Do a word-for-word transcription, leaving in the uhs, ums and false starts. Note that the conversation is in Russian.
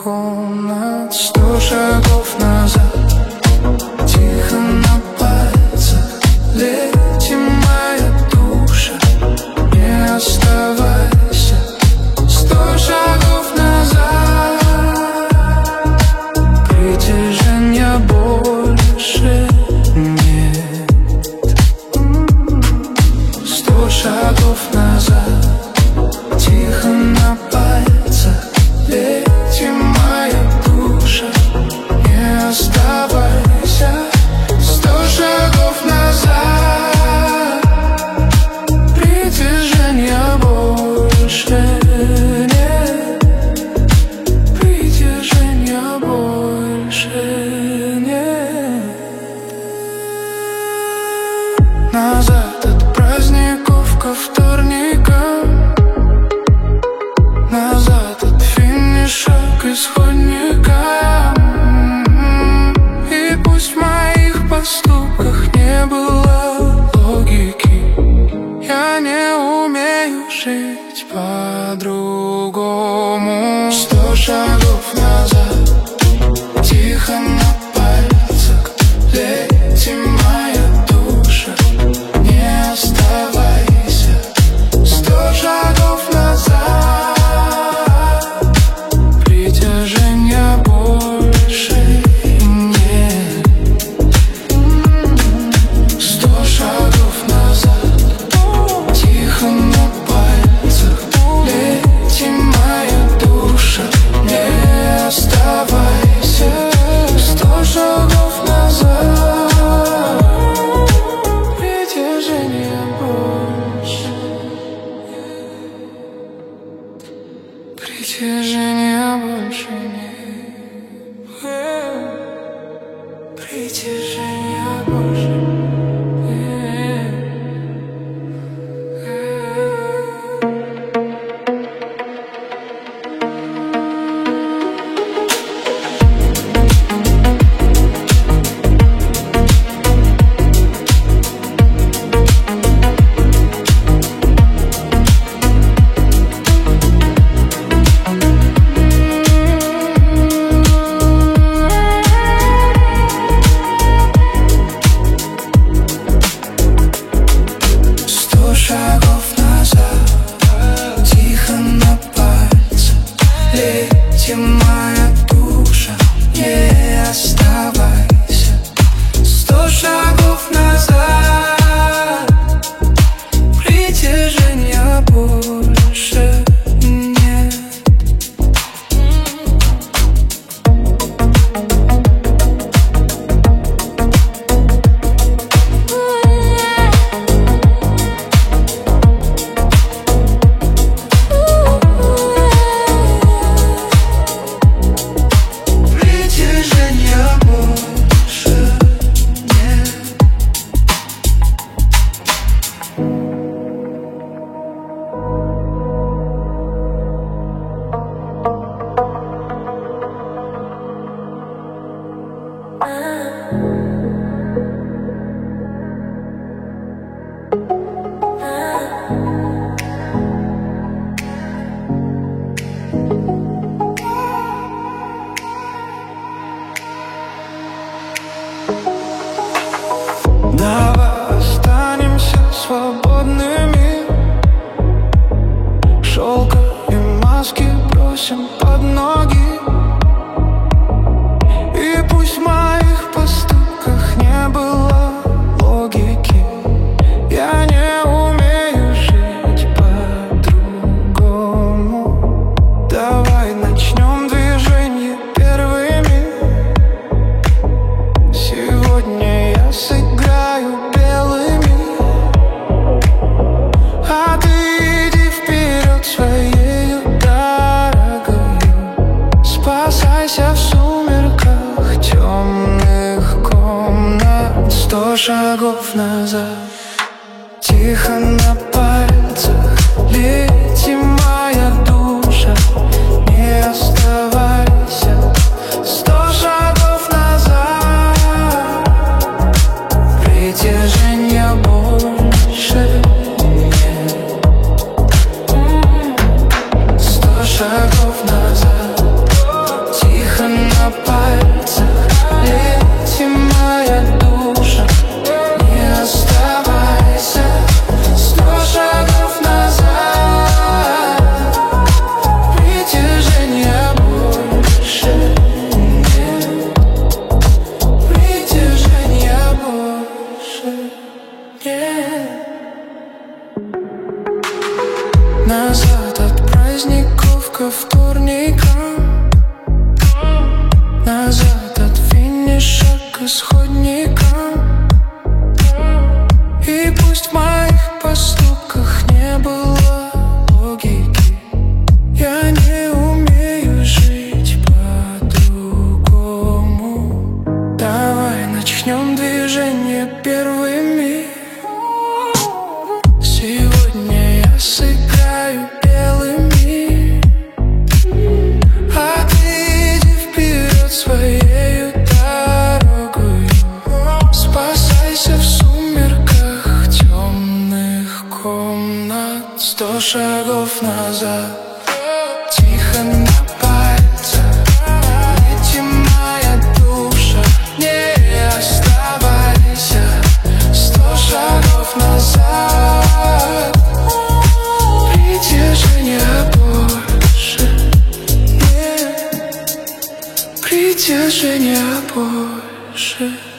комнат. Сто шагов назад, тихо на пальцах. Летим, моя душа, не оставайся. Сто шагов назад, притяжения больше нет. Сто шагов назад, тихо на пальцах. Летим, моя душа, не оставайся. Сто шагов назад, притяжения больше нет. Притяжения больше нет. Назад от праздников ко вторникам, назад от финиша к исходникам. И пусть в моих поступках не было логики, я не умею жить по-другому. Сто шагов назад, тихо на пальцах. Летим, моя душа, не оставайся. Сто шагов назад, притяжения больше нет. Сто шагов назад, тихо на пальцах. Летим, моя душа, не оставайся. Сто шагов назад, притяжения больше. Притяжения больше нет. Притяжения больше нет. Летим, моя душа, не оставайся. Сто шагов назад, притяжения больше нет. Давай останемся свободными. Шелка и маски бросим под ноги. И пусть в моих поступках не было логики, я не умею жить по-другому. Давай начнем движение первыми. Сегодня я сыграю белыми, а ты иди вперед своею дорогою. Спасайся в сумерках темных комнат. Сто шагов назад, тихо на пальцах. Летим, моя душа, не оставайся. Сто шагов назад, притяжения больше нет. Сто шагов назад, расходникам. И пусть в моих поступках не было логики, я не умею жить по-другому. Давай начнем движение первыми. Сегодня я сыграю белыми, а ты иди вперед своею дорогою. Спасайся в сумерках темных комнат. Сто шагов назад, тихо на пальцах. Лети, моя душа, не оставайся. Сто шагов назад, притяжения больше нет, притяжения больше.